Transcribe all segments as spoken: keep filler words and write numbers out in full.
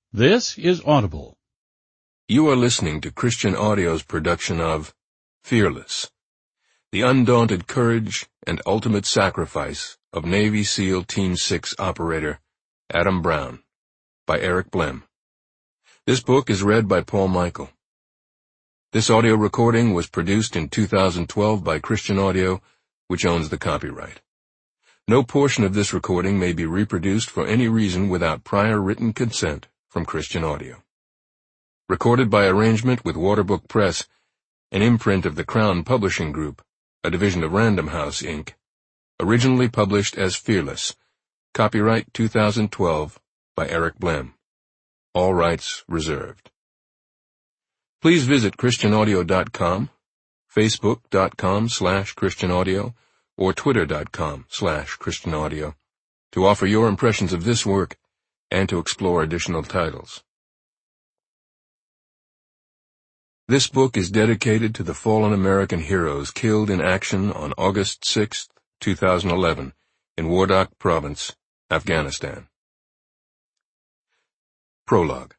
This is Audible. You are listening to Christian Audio's production of Fearless, the undaunted courage and ultimate sacrifice of Navy SEAL Team six operator Adam Brown, by Eric Blem. This book is read by Paul Michael. This audio recording was produced in two thousand twelve by Christian Audio, which owns the copyright. No portion of this recording may be reproduced for any reason without prior written consent from Christian Audio. Recorded by arrangement with Waterbook Press, an imprint of the Crown Publishing Group, a division of Random House, Incorporated. Originally published as Fearless. Copyright two thousand twelve by Eric Blem. All rights reserved. Please visit Christian Audio dot com, Facebook dot com slash Christian Audio, or Twitter dot com slash Christian Audio to offer your impressions of this work and to explore additional titles. This book is dedicated to the fallen American heroes killed in action on August sixth, two thousand eleven, in Wardak Province, Afghanistan. Prologue.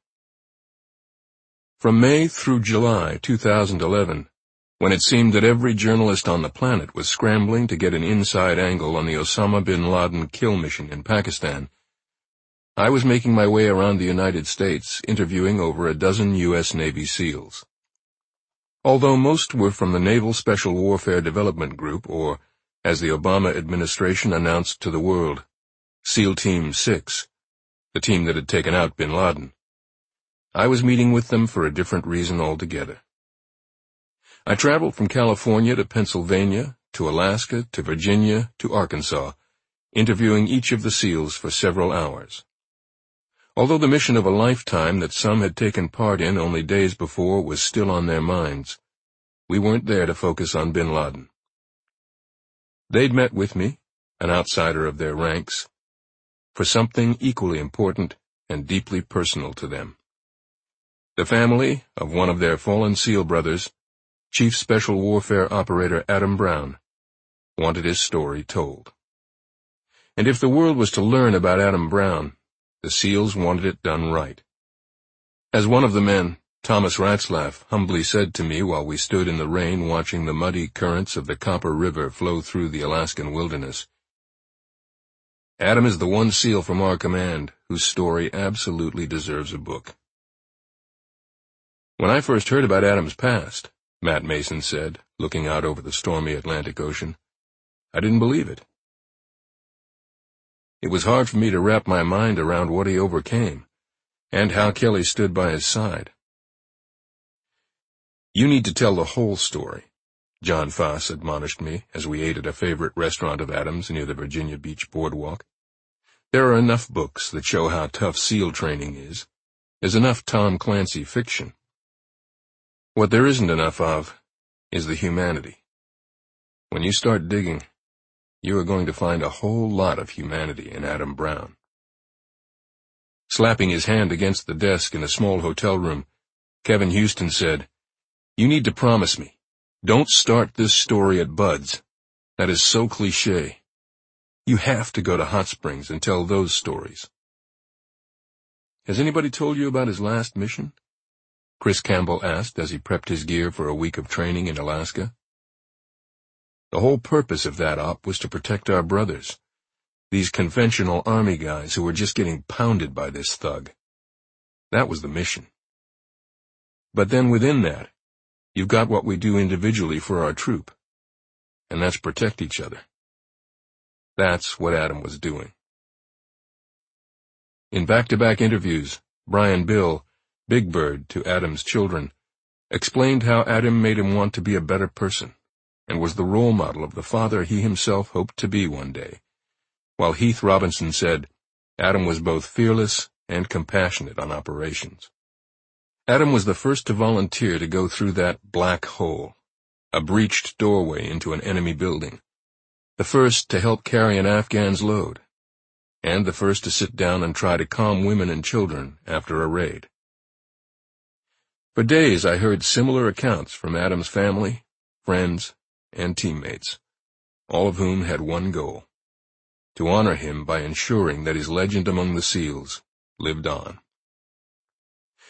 From May through July two thousand eleven, when it seemed that every journalist on the planet was scrambling to get an inside angle on the Osama bin Laden kill mission in Pakistan, I was making my way around the United States interviewing over a dozen U S Navy SEALs. Although most were from the Naval Special Warfare Development Group, or, as the Obama administration announced to the world, SEAL Team six, the team that had taken out bin Laden, I was meeting with them for a different reason altogether. I traveled from California to Pennsylvania, to Alaska, to Virginia, to Arkansas, interviewing each of the SEALs for several hours. Although the mission of a lifetime that some had taken part in only days before was still on their minds, we weren't there to focus on bin Laden. They'd met with me, an outsider of their ranks, for something equally important and deeply personal to them. The family of one of their fallen SEAL brothers, Chief Special Warfare Operator Adam Brown, wanted his story told. And if the world was to learn about Adam Brown, the SEALs wanted it done right. As one of the men, Thomas Ratzlaff, humbly said to me while we stood in the rain watching the muddy currents of the Copper River flow through the Alaskan wilderness, Adam is the one SEAL from our command whose story absolutely deserves a book. When I first heard about Adam's past, Matt Mason said, looking out over the stormy Atlantic Ocean, I didn't believe it. It was hard for me to wrap my mind around what he overcame, and how Kelly stood by his side. You need to tell the whole story, John Foss admonished me as we ate at a favorite restaurant of Adam's near the Virginia Beach boardwalk. There are enough books that show how tough SEAL training is. There's enough Tom Clancy fiction. What there isn't enough of is the humanity. When you start digging, you are going to find a whole lot of humanity in Adam Brown. Slapping his hand against the desk in a small hotel room, Kevin Houston said, You need to promise me, don't start this story at Bud's. That is so cliché. You have to go to Hot Springs and tell those stories. Has anybody told you about his last mission? Chris Campbell asked as he prepped his gear for a week of training in Alaska. The whole purpose of that op was to protect our brothers, these conventional army guys who were just getting pounded by this thug. That was the mission. But then within that, you've got what we do individually for our troop, and that's protect each other. That's what Adam was doing. In back-to-back interviews, Brian Bill, Big Bird to Adam's children, explained how Adam made him want to be a better person, and was the role model of the father he himself hoped to be one day, while Heath Robinson said Adam was both fearless and compassionate on operations. Adam was the first to volunteer to go through that black hole, a breached doorway into an enemy building, the first to help carry an Afghan's load, and the first to sit down and try to calm women and children after a raid. For days I heard similar accounts from Adam's family, friends, and teammates, all of whom had one goal, to honor him by ensuring that his legend among the SEALs lived on.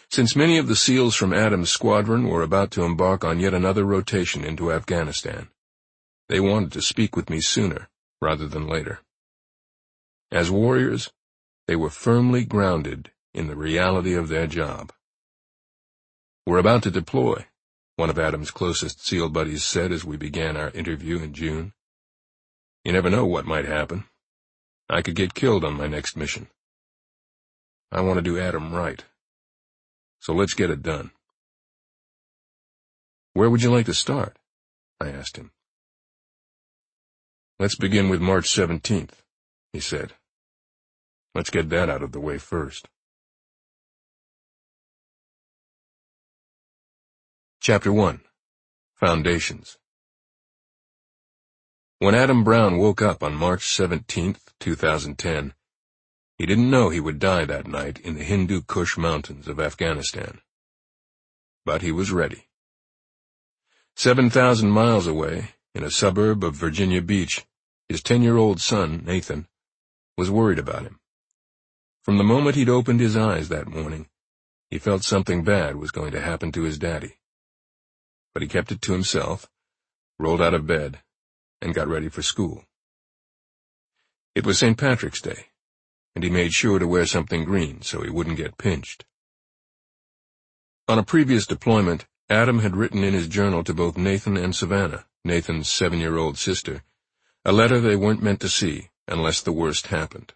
Since many of the SEALs from Adams' squadron were about to embark on yet another rotation into Afghanistan, they wanted to speak with me sooner rather than later. As warriors, they were firmly grounded in the reality of their job. "We're about to deploy," one of Adams' closest SEAL buddies said as we began our interview in June. "You never know what might happen. I could get killed on my next mission. I want to do Adam right. So let's get it done." "Where would you like to start?" I asked him. "Let's begin with March seventeenth, he said. "Let's get that out of the way first." Chapter one. Foundations. When Adam Brown woke up on March seventeenth, two thousand ten, he didn't know he would die that night in the Hindu Kush mountains of Afghanistan. But he was ready. Seven thousand miles away, in a suburb of Virginia Beach, his ten-year-old son, Nathan, was worried about him. From the moment he'd opened his eyes that morning, he felt something bad was going to happen to his daddy. But he kept it to himself, rolled out of bed, and got ready for school. It was Saint Patrick's Day, and he made sure to wear something green so he wouldn't get pinched. On a previous deployment, Adam had written in his journal to both Nathan and Savannah, Nathan's seven-year-old sister, a letter they weren't meant to see unless the worst happened.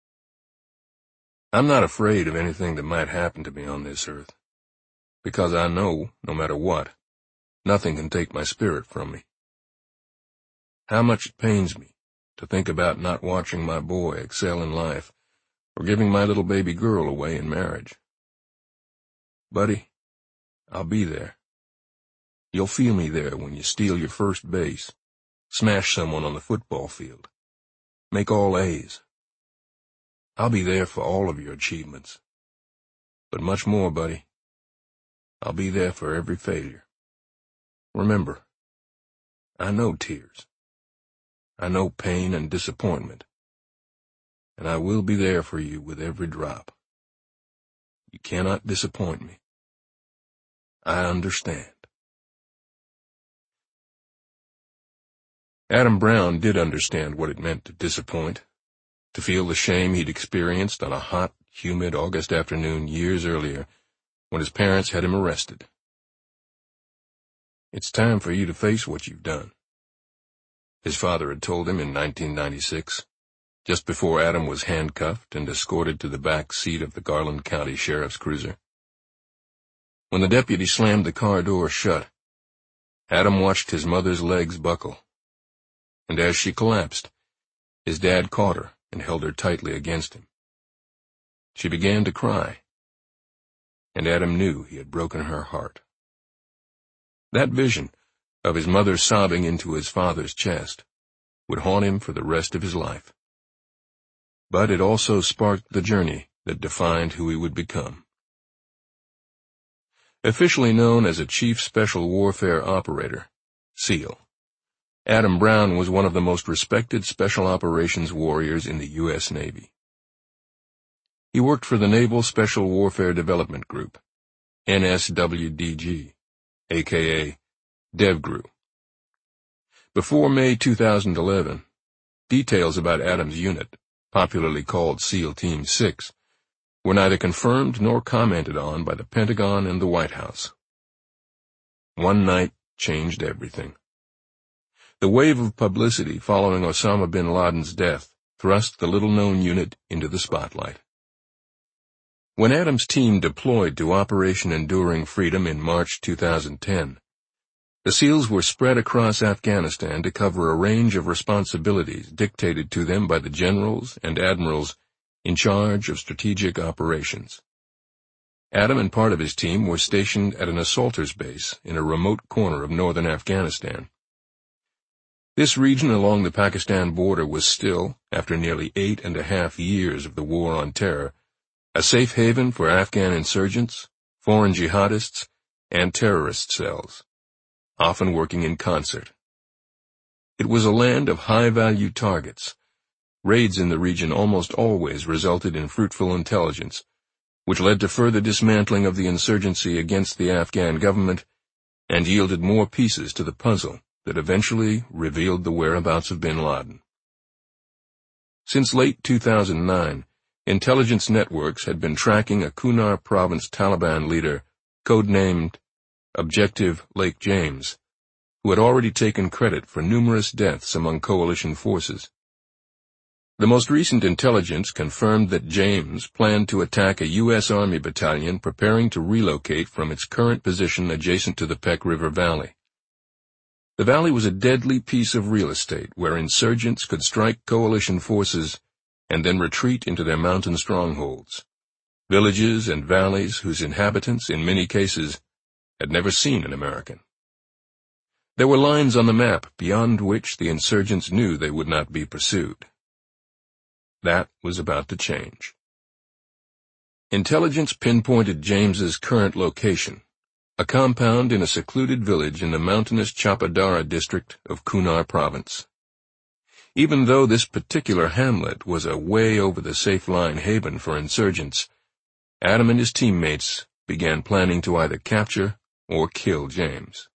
"I'm not afraid of anything that might happen to me on this earth, because I know, no matter what, nothing can take my spirit from me. How much it pains me to think about not watching my boy excel in life or giving my little baby girl away in marriage. Buddy, I'll be there. You'll feel me there when you steal your first base, smash someone on the football field, make all A's. I'll be there for all of your achievements. But much more, buddy. I'll be there for every failure. Remember, I know tears. I know pain and disappointment. And I will be there for you with every drop. You cannot disappoint me. I understand." Adam Brown did understand what it meant to disappoint, to feel the shame he'd experienced on a hot, humid August afternoon years earlier when his parents had him arrested. "It's time for you to face what you've done," his father had told him in nineteen ninety-six, just before Adam was handcuffed and escorted to the back seat of the Garland County Sheriff's cruiser. When the deputy slammed the car door shut, Adam watched his mother's legs buckle, and as she collapsed, his dad caught her and held her tightly against him. She began to cry, and Adam knew he had broken her heart. That vision of his mother sobbing into his father's chest would haunt him for the rest of his life. But it also sparked the journey that defined who he would become. Officially known as a Chief Special Warfare Operator, SEAL, Adam Brown was one of the most respected Special Operations warriors in the U S Navy. He worked for the Naval Special Warfare Development Group, N S W D G, aka DevGRU. Before May two thousand eleven, details about Adam's unit, popularly called SEAL Team six, were neither confirmed nor commented on by the Pentagon and the White House. One night changed everything. The wave of publicity following Osama bin Laden's death thrust the little-known unit into the spotlight. When Adam's team deployed to Operation Enduring Freedom in March two thousand ten, the SEALs were spread across Afghanistan to cover a range of responsibilities dictated to them by the generals and admirals in charge of strategic operations. Adam and part of his team were stationed at an assaulters base in a remote corner of northern Afghanistan. This region along the Pakistan border was still, after nearly eight and a half years of the War on Terror, a safe haven for Afghan insurgents, foreign jihadists, and terrorist cells, often working in concert. It was a land of high-value targets. Raids in the region almost always resulted in fruitful intelligence, which led to further dismantling of the insurgency against the Afghan government and yielded more pieces to the puzzle that eventually revealed the whereabouts of bin Laden. Since late two thousand nine, intelligence networks had been tracking a Kunar province Taliban leader, codenamed Objective Lake James, who had already taken credit for numerous deaths among coalition forces. The most recent intelligence confirmed that James planned to attack a U S Army battalion preparing to relocate from its current position adjacent to the Peck River Valley. The valley was a deadly piece of real estate where insurgents could strike coalition forces and then retreat into their mountain strongholds, villages and valleys whose inhabitants, in many cases, had never seen an American. There were lines on the map beyond which the insurgents knew they would not be pursued. That was about to change. Intelligence pinpointed James's current location, a compound in a secluded village in the mountainous Chapadara district of Kunar province. Even though this particular hamlet was a way-over-the-safe-line haven for insurgents, Adam and his teammates began planning to either capture or kill James.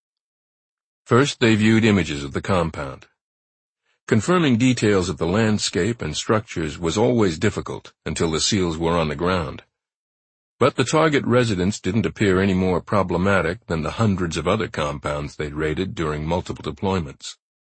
First, they viewed images of the compound. Confirming details of the landscape and structures was always difficult until the SEALs were on the ground. But the target residence didn't appear any more problematic than the hundreds of other compounds they'd raided during multiple deployments.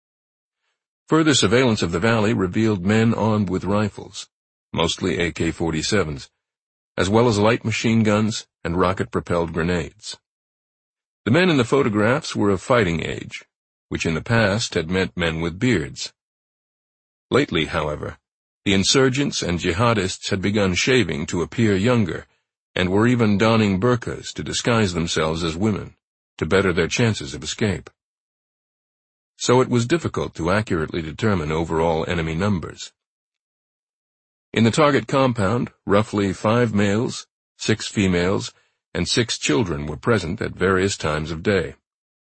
Further surveillance of the valley revealed men armed with rifles, mostly A K forty-sevens, as well as light machine guns and rocket-propelled grenades. The men in the photographs were of fighting age, which in the past had meant men with beards. Lately, however, the insurgents and jihadists had begun shaving to appear younger, and were even donning burqas to disguise themselves as women, to better their chances of escape. So it was difficult to accurately determine overall enemy numbers. In the target compound, roughly five males, six females, and six children were present at various times of day.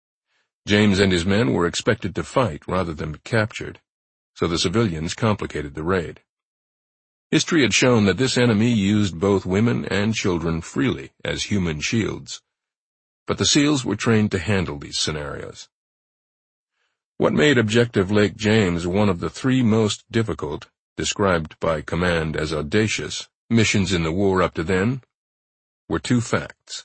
James and his men were expected to fight rather than be captured, so the civilians complicated the raid. History had shown that this enemy used both women and children freely as human shields, but the SEALs were trained to handle these scenarios. What made Objective Lake James one of the three most difficult, described by command as audacious, missions in the war up to then, were two facts.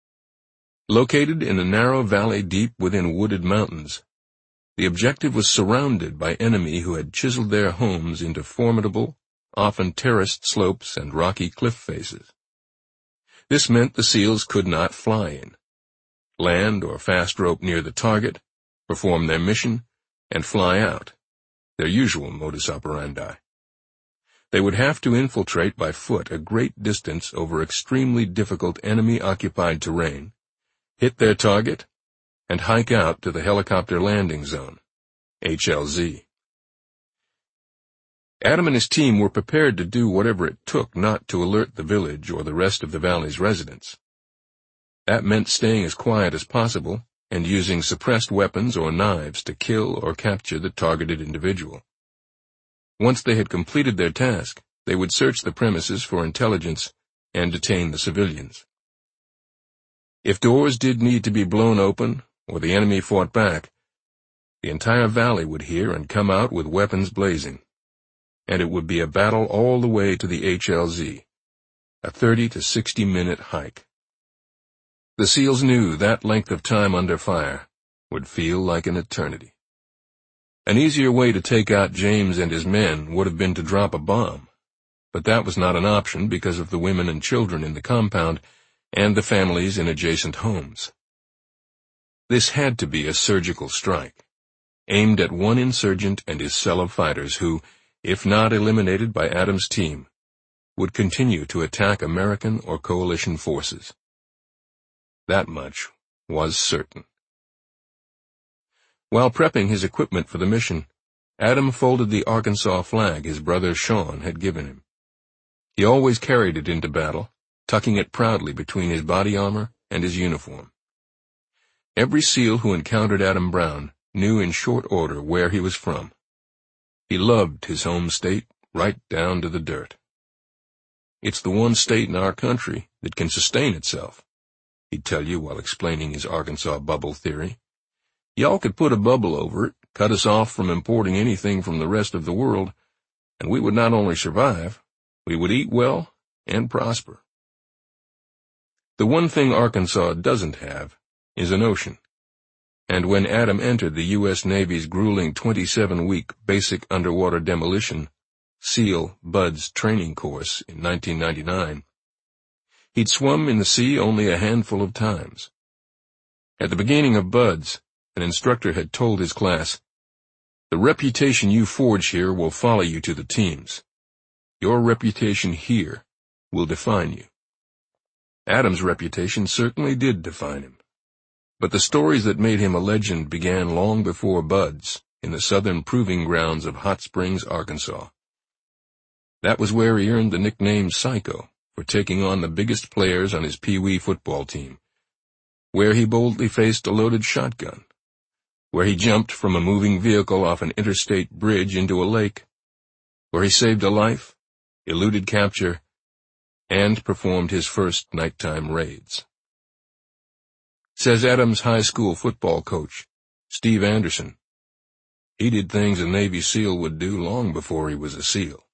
Located in a narrow valley deep within wooded mountains, the objective was surrounded by enemy who had chiseled their homes into formidable, often terraced slopes and rocky cliff faces. This meant the SEALs could not fly in, land or fast rope near the target, perform their mission, and fly out, their usual modus operandi. They would have to infiltrate by foot a great distance over extremely difficult enemy-occupied terrain, hit their target, and hike out to the helicopter landing zone, H L Z. Adam and his team were prepared to do whatever it took not to alert the village or the rest of the valley's residents. That meant staying as quiet as possible and using suppressed weapons or knives to kill or capture the targeted individual. Once they had completed their task, they would search the premises for intelligence and detain the civilians. If doors did need to be blown open, or the enemy fought back, the entire valley would hear and come out with weapons blazing, and it would be a battle all the way to the H L Z, a thirty to sixty minute hike. The SEALs knew that length of time under fire would feel like an eternity. An easier way to take out James and his men would have been to drop a bomb, but that was not an option because of the women and children in the compound and the families in adjacent homes. This had to be a surgical strike, aimed at one insurgent and his cell of fighters who, if not eliminated by Adam's team, would continue to attack American or coalition forces. That much was certain. While prepping his equipment for the mission, Adam folded the Arkansas flag his brother Sean had given him. He always carried it into battle, tucking it proudly between his body armor and his uniform. Every SEAL who encountered Adam Brown knew in short order where he was from. He loved his home state right down to the dirt. It's the one state in our country that can sustain itself," he'd tell you while explaining his Arkansas bubble theory. "Y'all could put a bubble over it, cut us off from importing anything from the rest of the world, and we would not only survive, we would eat well and prosper." The one thing Arkansas doesn't have is an ocean. And when Adam entered the U S Navy's grueling twenty-seven week basic underwater demolition SEAL BUDS training course in nineteen ninety-nine, he'd swum in the sea only a handful of times. At the beginning of BUDS, an instructor had told his class, "The reputation you forge here will follow you to the teams. Your reputation here will define you." Adam's reputation certainly did define him. But the stories that made him a legend began long before BUDS, in the southern proving grounds of Hot Springs, Arkansas. That was where he earned the nickname Psycho for taking on the biggest players on his Pee Wee football team, where he boldly faced a loaded shotgun, where he jumped from a moving vehicle off an interstate bridge into a lake, where he saved a life, eluded capture, and performed his first nighttime raids. Says Adams' high school football coach, Steve Anderson, he did things a Navy SEAL would do long before he was a SEAL.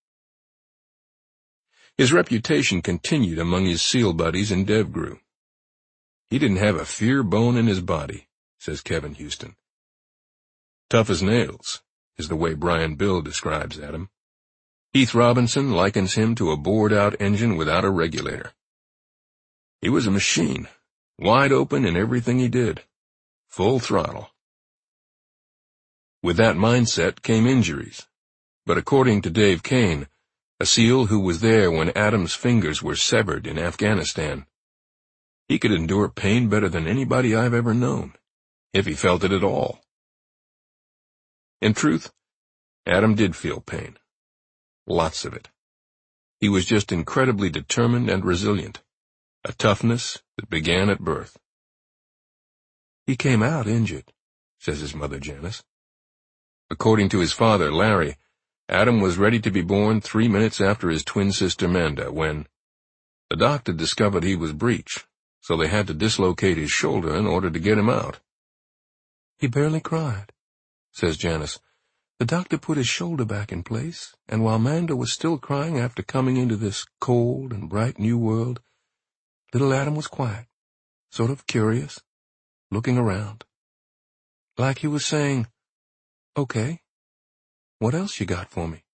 His reputation continued among his SEAL buddies in DevGru. He didn't have a fear bone in his body, says Kevin Houston. Tough as nails is the way Brian Bill describes Adam. Heath Robinson likens him to a bored-out engine without a regulator. He was a machine, wide open in everything he did, full throttle. With that mindset came injuries, but according to Dave Kane, a SEAL who was there when Adam's fingers were severed in Afghanistan, he could endure pain better than anybody I've ever known, if he felt it at all. In truth, Adam did feel pain. Lots of it. He was just incredibly determined and resilient, a toughness that began at birth. He came out injured, says his mother Janice. According to his father Larry, Adam was ready to be born three minutes after his twin sister Manda when the doctor discovered he was breech, so they had to dislocate his shoulder in order to get him out. He barely cried, says Janice. The doctor put his shoulder back in place, and while Manda was still crying after coming into this cold and bright new world, little Adam was quiet, sort of curious, looking around, like he was saying, "Okay, what else you got for me?"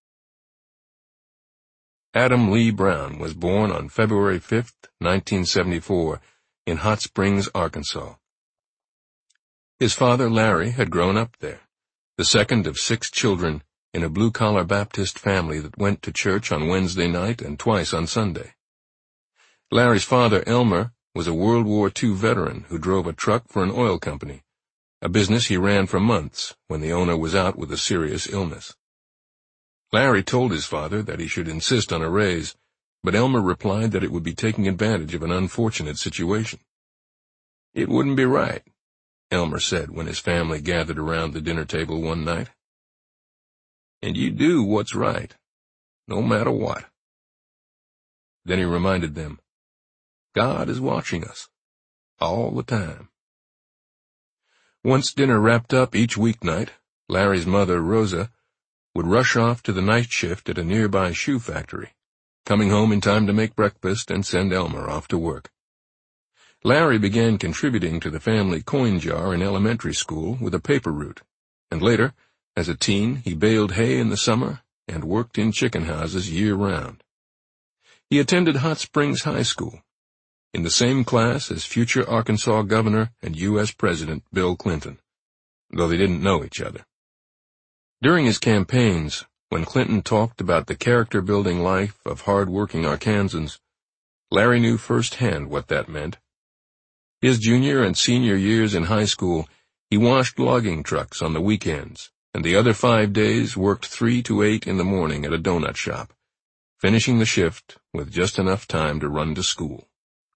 Adam Lee Brown was born on February fifth, nineteen seventy-four, in Hot Springs, Arkansas. His father, Larry, had grown up there, the second of six children in a blue-collar Baptist family that went to church on Wednesday night and twice on Sunday. Larry's father, Elmer, was a World War Two veteran who drove a truck for an oil company, a business he ran for months when the owner was out with a serious illness. Larry told his father that he should insist on a raise, but Elmer replied that it would be taking advantage of an unfortunate situation. "It wouldn't be right," Elmer said when his family gathered around the dinner table one night. "And you do what's right, no matter what." Then he reminded them, God is watching us, all the time. Once dinner wrapped up each weeknight, Larry's mother, Rosa, would rush off to the night shift at a nearby shoe factory, coming home in time to make breakfast and send Elmer off to work. Larry began contributing to the family coin jar in elementary school with a paper route, and later, as a teen, he baled hay in the summer and worked in chicken houses year-round. He attended Hot Springs High School, in the same class as future Arkansas Governor and U S President Bill Clinton, though they didn't know each other. During his campaigns, when Clinton talked about the character-building life of hard-working Arkansans, Larry knew firsthand what that meant. His junior and senior years in high school, he washed logging trucks on the weekends, and the other five days worked three to eight in the morning at a donut shop, finishing the shift with just enough time to run to school.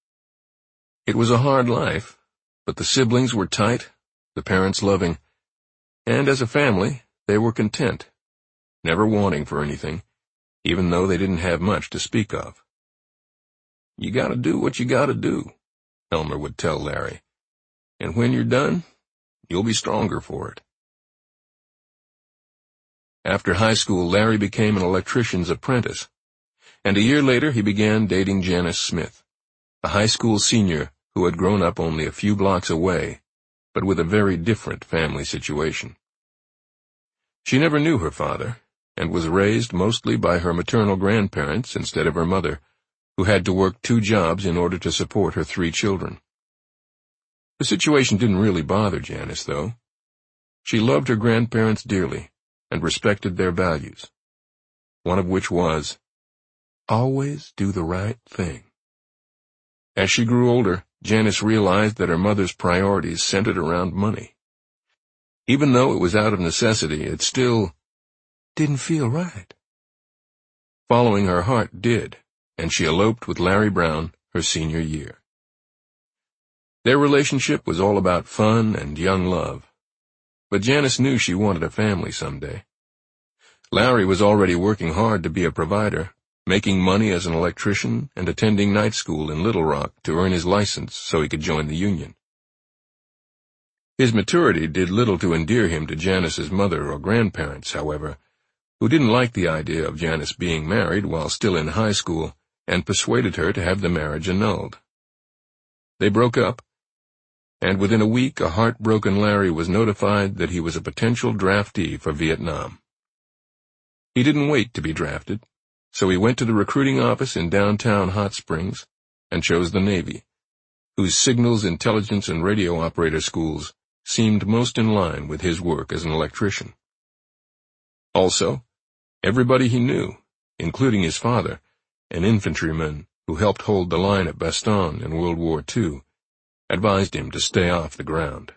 It was a hard life, but the siblings were tight, the parents loving, and as a family, they were content, never wanting for anything, even though they didn't have much to speak of. "You gotta do what you gotta do," Elmer would tell Larry. "And when you're done, you'll be stronger for it." After high school, Larry became an electrician's apprentice, and a year later he began dating Janice Smith, a high school senior who had grown up only a few blocks away, but with a very different family situation. She never knew her father, and was raised mostly by her maternal grandparents instead of her mother, who had to work two jobs in order to support her three children. The situation didn't really bother Janice, though. She loved her grandparents dearly and respected their values, one of which was, always do the right thing. As she grew older, Janice realized that her mother's priorities centered around money. Even though it was out of necessity, it still didn't feel right. Following her heart did, and she eloped with Larry Brown her senior year. Their relationship was all about fun and young love, but Janice knew she wanted a family someday. Larry was already working hard to be a provider, making money as an electrician and attending night school in Little Rock to earn his license so he could join the union. His maturity did little to endear him to Janice's mother or grandparents, however, who didn't like the idea of Janice being married while still in high school and persuaded her to have the marriage annulled. They broke up, and within a week a heartbroken Larry was notified that he was a potential draftee for Vietnam. He didn't wait to be drafted, so he went to the recruiting office in downtown Hot Springs and chose the Navy, whose signals, intelligence, and radio operator schools seemed most in line with his work as an electrician. Also, everybody he knew, including his father, an infantryman who helped hold the line at Bastogne in World War Two, advised him to stay off the ground.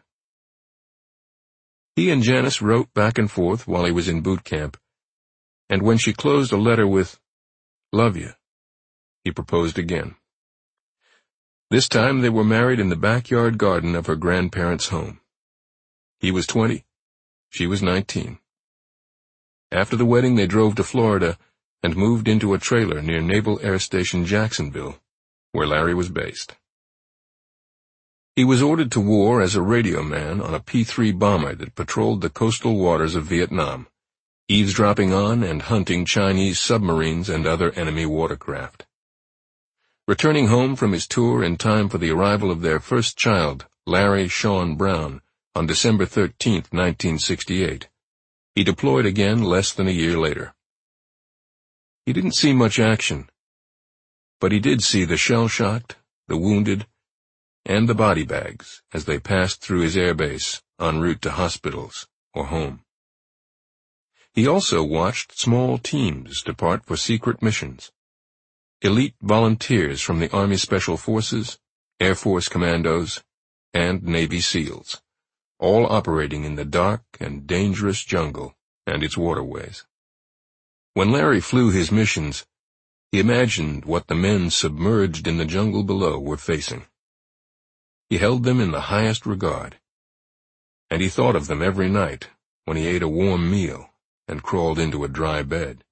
He and Janice wrote back and forth while he was in boot camp, and when she closed a letter with, "Love you," he proposed again. This time they were married in the backyard garden of her grandparents' home. He was twenty, she was nineteen. After the wedding they drove to Florida and moved into a trailer near Naval Air Station Jacksonville, where Larry was based. He was ordered to war as a radio man on a P three bomber that patrolled the coastal waters of Vietnam, eavesdropping on and hunting Chinese submarines and other enemy watercraft. Returning home from his tour in time for the arrival of their first child, Larry Sean Brown, on December thirteenth, nineteen sixty-eight, he deployed again less than a year later. He didn't see much action, but he did see the shell-shocked, the wounded, and the body bags as they passed through his airbase en route to hospitals or home. He also watched small teams depart for secret missions. Elite volunteers from the Army Special Forces, Air Force Commandos, and Navy SEALs, all operating in the dark and dangerous jungle and its waterways. When Larry flew his missions, he imagined what the men submerged in the jungle below were facing. He held them in the highest regard, and he thought of them every night when he ate a warm meal and crawled into a dry bed.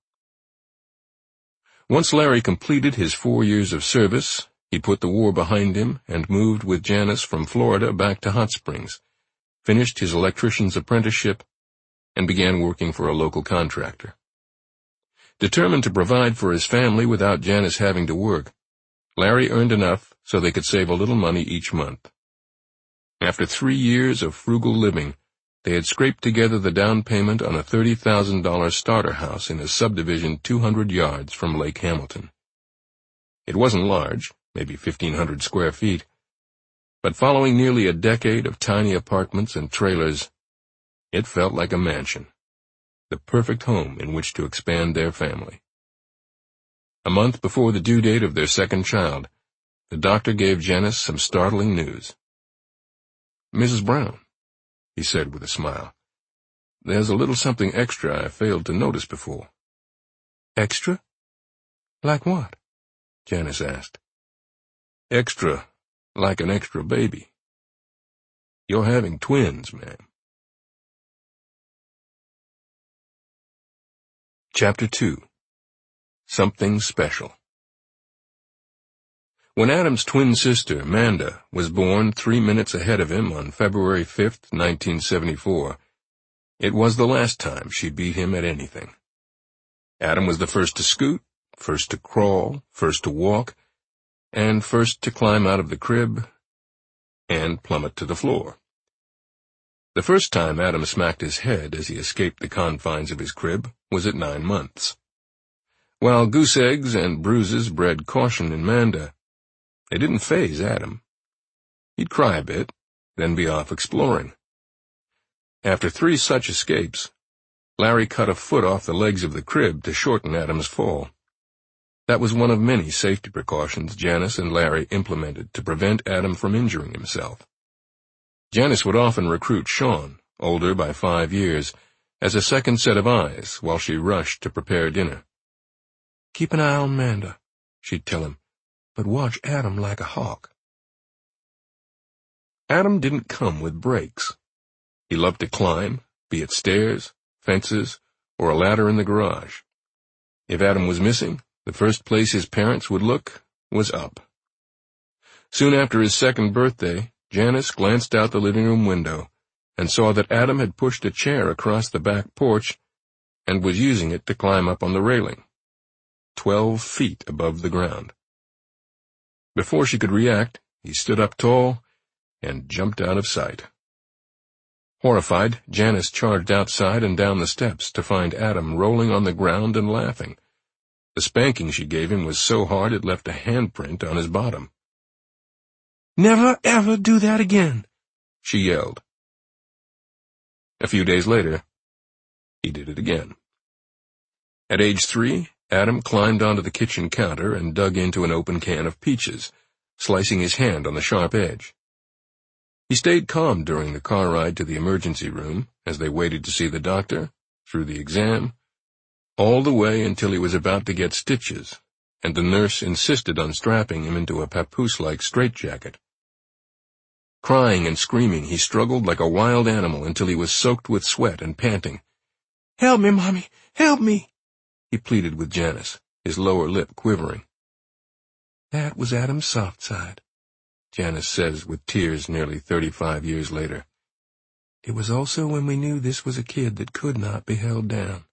Once Larry completed his four years of service, he put the war behind him and moved with Janice from Florida back to Hot Springs, finished his electrician's apprenticeship, and began working for a local contractor. Determined to provide for his family without Janice having to work, Larry earned enough so they could save a little money each month. After three years of frugal living, they had scraped together the down payment on a thirty thousand dollar starter house in a subdivision two hundred yards from Lake Hamilton. It wasn't large, maybe fifteen hundred square feet, but following nearly a decade of tiny apartments and trailers, it felt like a mansion, the perfect home in which to expand their family. A month before the due date of their second child, the doctor gave Janice some startling news. "Missus Brown," he said with a smile, "there's a little something extra I failed to notice before." "Extra? Like what?" Janice asked. "Extra, like an extra baby. You're having twins, ma'am." Chapter two. Something Special. When Adam's twin sister, Manda, was born three minutes ahead of him on February fifth, nineteen seventy-four, it was the last time she beat him at anything. Adam was the first to scoot, first to crawl, first to walk, and first to climb out of the crib and plummet to the floor. The first time Adam smacked his head as he escaped the confines of his crib was at nine months. While goose eggs and bruises bred caution in Manda, they didn't faze Adam. He'd cry a bit, then be off exploring. After three such escapes, Larry cut a foot off the legs of the crib to shorten Adam's fall. That was one of many safety precautions Janice and Larry implemented to prevent Adam from injuring himself. Janice would often recruit Sean, older by five years, as a second set of eyes while she rushed to prepare dinner. "Keep an eye on Manda," she'd tell him, "but watch Adam like a hawk." Adam didn't come with brakes. He loved to climb, be it stairs, fences, or a ladder in the garage. If Adam was missing, the first place his parents would look was up. Soon after his second birthday, Janice glanced out the living room window and saw that Adam had pushed a chair across the back porch and was using it to climb up on the railing, twelve feet above the ground. Before she could react, he stood up tall and jumped out of sight. Horrified, Janice charged outside and down the steps to find Adam rolling on the ground and laughing. The spanking she gave him was so hard it left a handprint on his bottom. "Never, ever do that again," she yelled. A few days later, he did it again. At age three, Adam climbed onto the kitchen counter and dug into an open can of peaches, slicing his hand on the sharp edge. He stayed calm during the car ride to the emergency room as they waited to see the doctor, through the exam, all the way until he was about to get stitches, and the nurse insisted on strapping him into a papoose-like straitjacket. Crying and screaming, he struggled like a wild animal until he was soaked with sweat and panting. "Help me, Mommy! Help me!" he pleaded with Janice, his lower lip quivering. "That was Adam's soft side," Janice says with tears nearly thirty-five years later. "It was also when we knew this was a kid that could not be held down."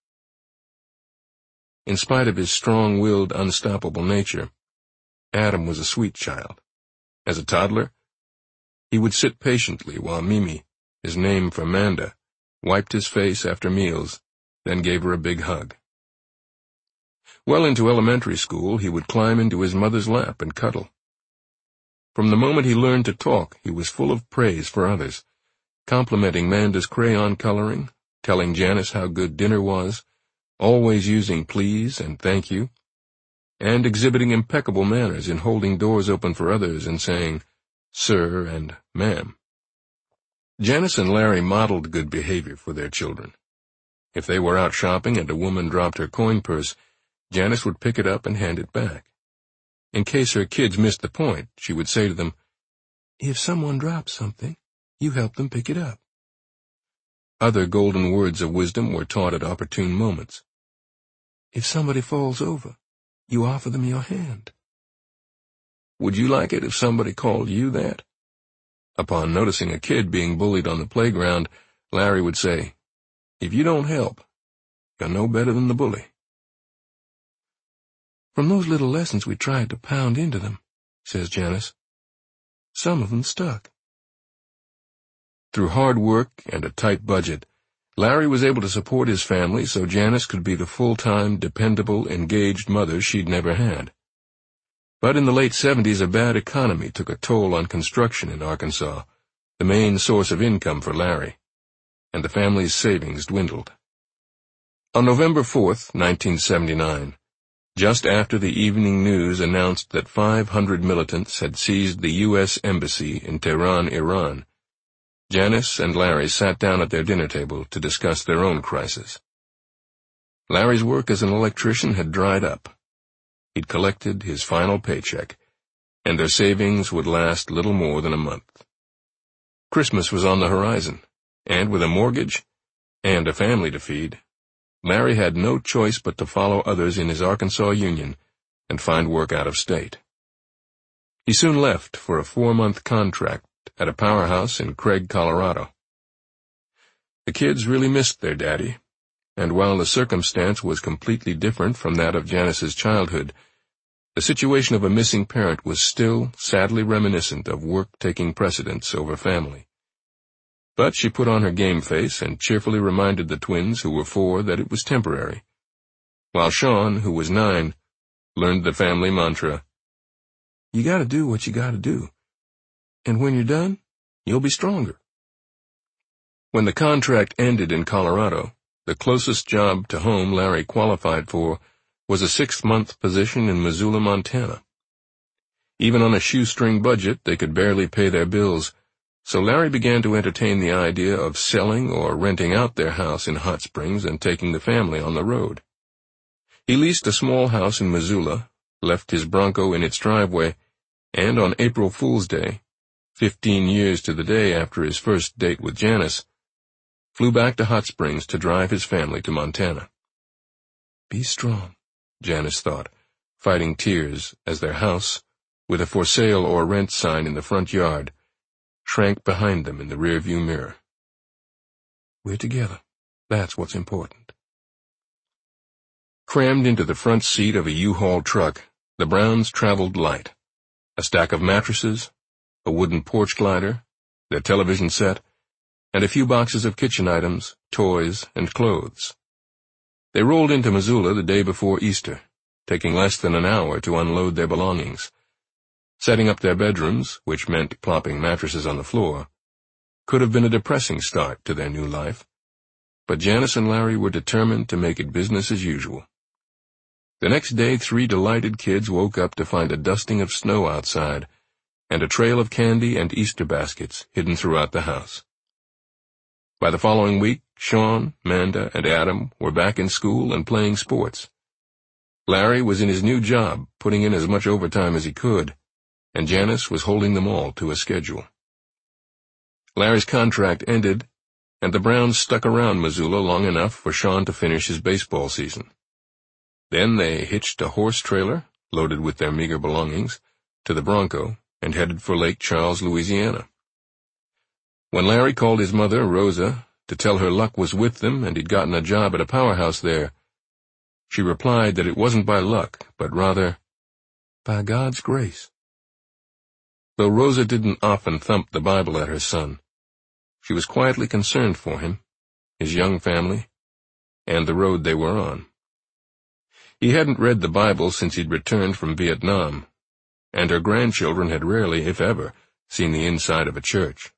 In spite of his strong-willed, unstoppable nature, Adam was a sweet child. As a toddler, he would sit patiently while Mimi, his name for Manda, wiped his face after meals, then gave her a big hug. Well into elementary school, he would climb into his mother's lap and cuddle. From the moment he learned to talk, he was full of praise for others, complimenting Manda's crayon coloring, telling Janice how good dinner was, always using please and thank you, and exhibiting impeccable manners in holding doors open for others and saying, "Sir" and "Ma'am." Janice and Larry modeled good behavior for their children. If they were out shopping and a woman dropped her coin purse, Janice would pick it up and hand it back. In case her kids missed the point, she would say to them, "If someone drops something, you help them pick it up." Other golden words of wisdom were taught at opportune moments. "If somebody falls over, you offer them your hand." Would you like it if somebody called you that? Upon noticing a kid being bullied on the playground, Larry would say, "If you don't help, you're no better than the bully." "From those little lessons we tried to pound into them," says Janice, "some of them stuck." Through hard work and a tight budget, Larry was able to support his family so Janice could be the full-time, dependable, engaged mother she'd never had. But in the late seventies, a bad economy took a toll on construction in Arkansas, the main source of income for Larry, and the family's savings dwindled. On November fourth, nineteen seventy-nine, just after the evening news announced that five hundred militants had seized the U S Embassy in Tehran, Iran, Janice and Larry sat down at their dinner table to discuss their own crisis. Larry's work as an electrician had dried up. He'd collected his final paycheck, and their savings would last little more than a month. Christmas was on the horizon, and with a mortgage and a family to feed, Larry had no choice but to follow others in his Arkansas union and find work out of state. He soon left for a four-month contract at a powerhouse in Craig, Colorado. The kids really missed their daddy, and while the circumstance was completely different from that of Janice's childhood, the situation of a missing parent was still sadly reminiscent of work taking precedence over family. But she put on her game face and cheerfully reminded the twins, who were four, that it was temporary, while Sean, who was nine, learned the family mantra, "You gotta do what you gotta do, and when you're done, you'll be stronger." When the contract ended in Colorado, the closest job to home Larry qualified for was a six-month position in Missoula, Montana. Even on a shoestring budget, they could barely pay their bills, so Larry began to entertain the idea of selling or renting out their house in Hot Springs and taking the family on the road. He leased a small house in Missoula, left his Bronco in its driveway, and on April Fool's Day, fifteen years to the day after his first date with Janice, flew back to Hot Springs to drive his family to Montana. Be strong, Janice thought, fighting tears as their house, with a for sale or rent sign in the front yard, shrank behind them in the rearview mirror. We're together. That's what's important. Crammed into the front seat of a U-Haul truck, the Browns traveled light. A stack of mattresses, a wooden porch glider, their television set, and a few boxes of kitchen items, toys, and clothes. They rolled into Missoula the day before Easter, taking less than an hour to unload their belongings. Setting up their bedrooms, which meant plopping mattresses on the floor, could have been a depressing start to their new life, but Janice and Larry were determined to make it business as usual. The next day, three delighted kids woke up to find a dusting of snow outside and a trail of candy and Easter baskets hidden throughout the house. By the following week, Sean, Manda, and Adam were back in school and playing sports. Larry was in his new job, putting in as much overtime as he could, and Janice was holding them all to a schedule. Larry's contract ended, and the Browns stuck around Missoula long enough for Sean to finish his baseball season. Then they hitched a horse trailer, loaded with their meager belongings, to the Bronco and headed for Lake Charles, Louisiana. When Larry called his mother, Rosa, to tell her luck was with them and he'd gotten a job at a powerhouse there, she replied that it wasn't by luck, but rather by God's grace. Though Rosa didn't often thump the Bible at her son, she was quietly concerned for him, his young family, and the road they were on. He hadn't read the Bible since he'd returned from Vietnam, and her grandchildren had rarely, if ever, seen the inside of a church.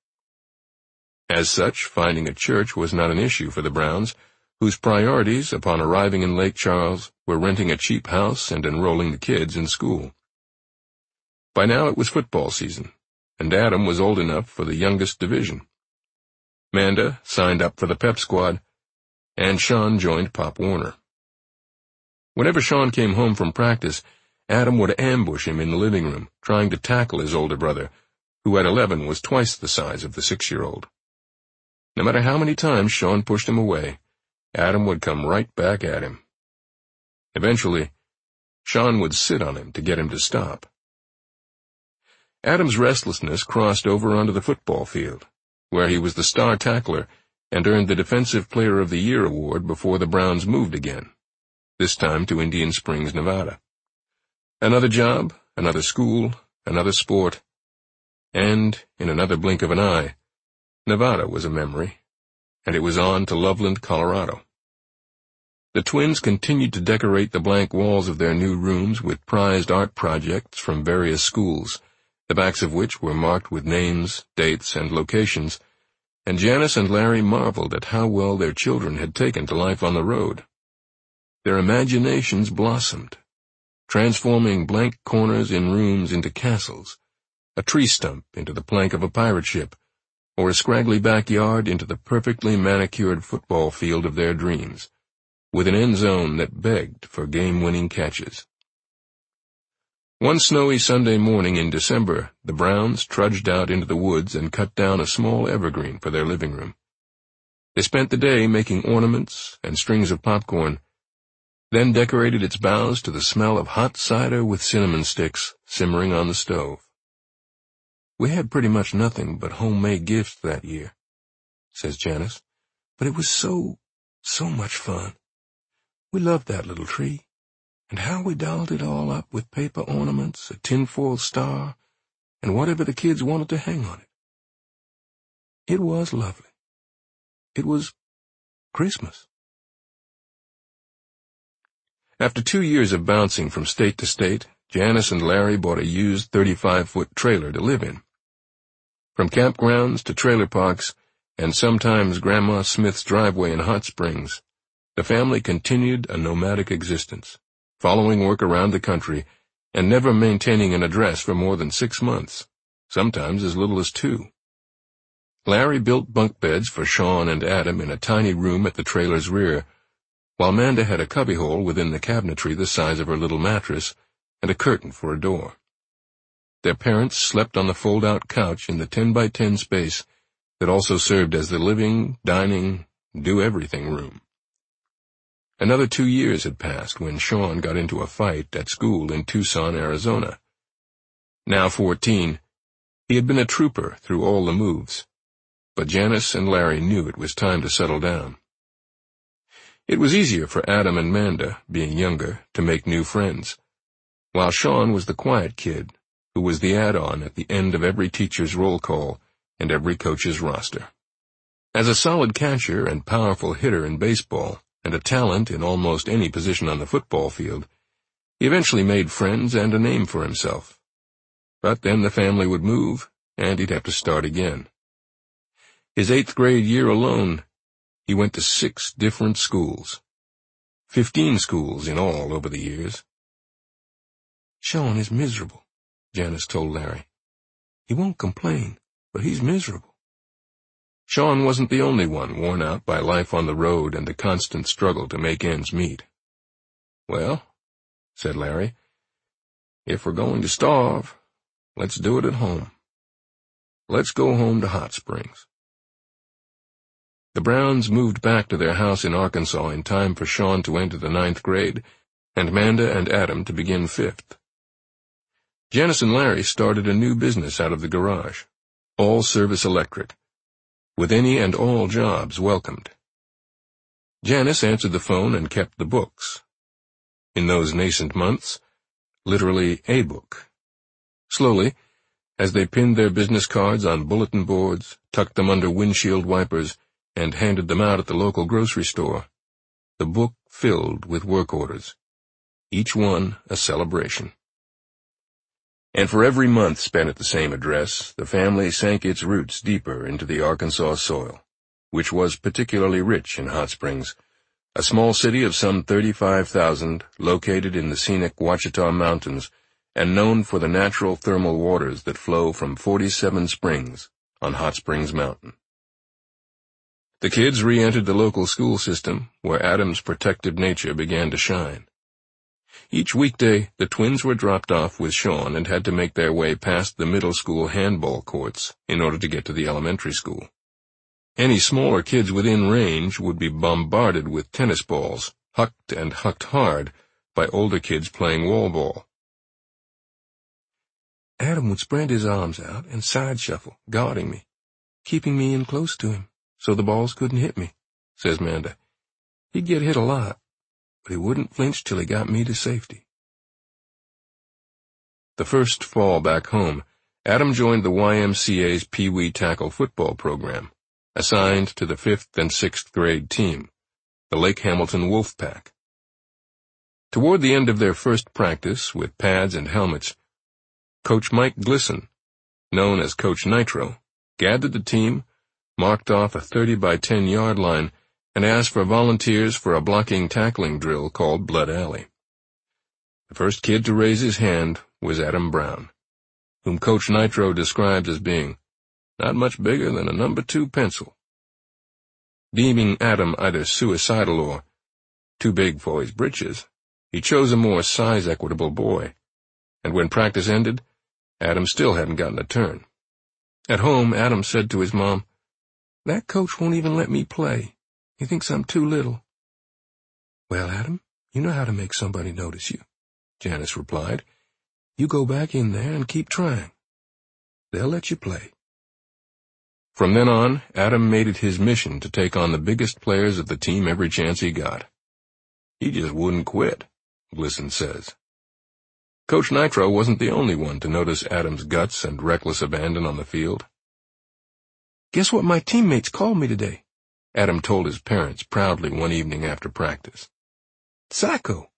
As such, finding a church was not an issue for the Browns, whose priorities upon arriving in Lake Charles were renting a cheap house and enrolling the kids in school. By now it was football season, and Adam was old enough for the youngest division. Manda signed up for the pep squad, and Sean joined Pop Warner. Whenever Sean came home from practice, Adam would ambush him in the living room, trying to tackle his older brother, who at eleven was twice the size of the six-year-old. No matter how many times Sean pushed him away, Adam would come right back at him. Eventually, Sean would sit on him to get him to stop. Adam's restlessness crossed over onto the football field, where he was the star tackler and earned the Defensive Player of the Year award before the Browns moved again, this time to Indian Springs, Nevada. Another job, another school, another sport, and, in another blink of an eye, Nevada was a memory, and it was on to Loveland, Colorado. The twins continued to decorate the blank walls of their new rooms with prized art projects from various schools, the backs of which were marked with names, dates, and locations, and Janice and Larry marveled at how well their children had taken to life on the road. Their imaginations blossomed, transforming blank corners in rooms into castles, a tree stump into the plank of a pirate ship, or a scraggly backyard into the perfectly manicured football field of their dreams, with an end zone that begged for game-winning catches. One snowy Sunday morning in December, the Browns trudged out into the woods and cut down a small evergreen for their living room. They spent the day making ornaments and strings of popcorn, then decorated its boughs to the smell of hot cider with cinnamon sticks simmering on the stove. We had pretty much nothing but homemade gifts that year, says Janice, but it was so, so much fun. We loved that little tree, and how we dolled it all up with paper ornaments, a tinfoil star, and whatever the kids wanted to hang on it. It was lovely. It was Christmas. After two years of bouncing from state to state, Janice and Larry bought a used thirty-five-foot trailer to live in. From campgrounds to trailer parks, and sometimes Grandma Smith's driveway in Hot Springs, the family continued a nomadic existence, following work around the country and never maintaining an address for more than six months, sometimes as little as two. Larry built bunk beds for Sean and Adam in a tiny room at the trailer's rear, while Manda had a cubbyhole within the cabinetry the size of her little mattress and a curtain for a door. Their parents slept on the fold-out couch in the ten by ten space that also served as the living, dining, do-everything room. Another two years had passed when Sean got into a fight at school in Tucson, Arizona. Now fourteen, he had been a trooper through all the moves, but Janice and Larry knew it was time to settle down. It was easier for Adam and Manda, being younger, to make new friends, while Sean was the quiet kid who was the add-on at the end of every teacher's roll call and every coach's roster. As a solid catcher and powerful hitter in baseball, and a talent in almost any position on the football field, he eventually made friends and a name for himself. But then the family would move, and he'd have to start again. His eighth grade year alone, he went to six different schools. Fifteen schools in all over the years. Sean is miserable, Janice told Larry. He won't complain, but he's miserable. Sean wasn't the only one worn out by life on the road and the constant struggle to make ends meet. Well, said Larry, if we're going to starve, let's do it at home. Let's go home to Hot Springs. The Browns moved back to their house in Arkansas in time for Sean to enter the ninth grade, and Manda and Adam to begin fifth. Janice and Larry started a new business out of the garage, All Service Electric, with any and all jobs welcomed. Janice answered the phone and kept the books. In those nascent months, literally a book. Slowly, as they pinned their business cards on bulletin boards, tucked them under windshield wipers, and handed them out at the local grocery store, the book filled with work orders, each one a celebration. And for every month spent at the same address, the family sank its roots deeper into the Arkansas soil, which was particularly rich in Hot Springs, a small city of some thirty-five thousand located in the scenic Ouachita Mountains and known for the natural thermal waters that flow from forty-seven springs on Hot Springs Mountain. The kids re-entered the local school system, where Adam's protective nature began to shine. Each weekday, the twins were dropped off with Sean and had to make their way past the middle school handball courts in order to get to the elementary school. Any smaller kids within range would be bombarded with tennis balls, hucked and hucked hard by older kids playing wall ball. Adam would spread his arms out and side shuffle, guarding me, keeping me in close to him, so the balls couldn't hit me, says Manda. He'd get hit a lot, but he wouldn't flinch till he got me to safety. The first fall back home, Adam joined the Y M C A's Pee Wee tackle football program, assigned to the fifth and sixth grade team, the Lake Hamilton Wolfpack. Toward the end of their first practice, with pads and helmets, Coach Mike Glisson, known as Coach Nitro, gathered the team, marked off a thirty by ten yard line, and asked for volunteers for a blocking tackling drill called Blood Alley. The first kid to raise his hand was Adam Brown, whom Coach Nitro described as being not much bigger than a number two pencil. Deeming Adam either suicidal or too big for his britches, he chose a more size-equitable boy, and when practice ended, Adam still hadn't gotten a turn. At home, Adam said to his mom, "That coach won't even let me play. He thinks I'm too little." "Well, Adam, you know how to make somebody notice you," Janice replied. "You go back in there and keep trying." they'll let you play. From then on, Adam made it his mission to take on the biggest players of the team every chance he got. He just wouldn't quit, Glisson says. Coach Nitro wasn't the only one to notice Adam's guts and reckless abandon on the field. "Guess what my teammates called me today?" Adam told his parents proudly one evening after practice. "Psycho."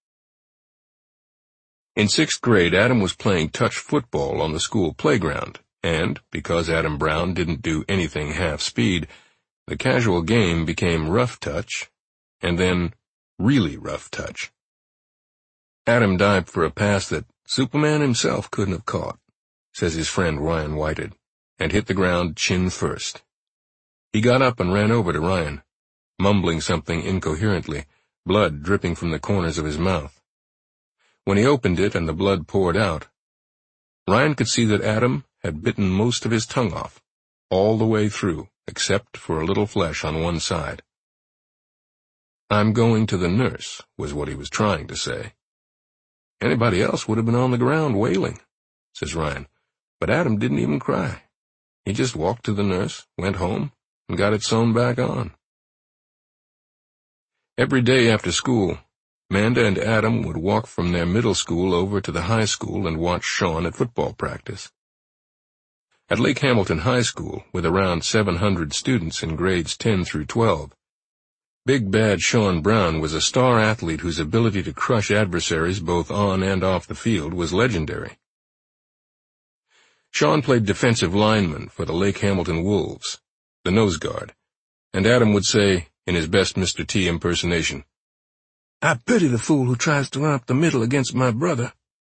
In sixth grade, Adam was playing touch football on the school playground, and, because Adam Brown didn't do anything half speed, the casual game became rough touch, and then really rough touch. Adam dived for a pass that Superman himself couldn't have caught, says his friend Ryan Whited, and hit the ground chin first. He got up and ran over to Ryan, mumbling something incoherently, blood dripping from the corners of his mouth. When he opened it and the blood poured out, Ryan could see that Adam had bitten most of his tongue off, all the way through, except for a little flesh on one side. "I'm going to the nurse," was what he was trying to say. "Anybody else would have been on the ground wailing," says Ryan, but Adam didn't even cry. He just walked to the nurse, went home, and got it sewn back on. Every day after school, Manda and Adam would walk from their middle school over to the high school and watch Sean at football practice. At Lake Hamilton High School, with around seven hundred students in grades ten through twelve, Big Bad Sean Brown was a star athlete whose ability to crush adversaries both on and off the field was legendary. Sean played defensive lineman for the Lake Hamilton Wolves, the nose guard, and Adam would say, in his best Mister T impersonation, "I pity the fool who tries to run up the middle against my brother."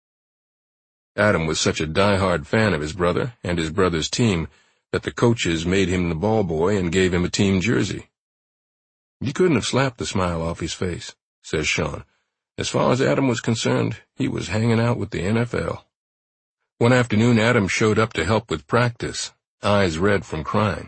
Adam was such a die-hard fan of his brother and his brother's team that the coaches made him the ball boy and gave him a team jersey. "You couldn't have slapped the smile off his face," says Sean. As far as Adam was concerned, he was hanging out with the N F L. One afternoon, Adam showed up to help with practice, eyes red from crying.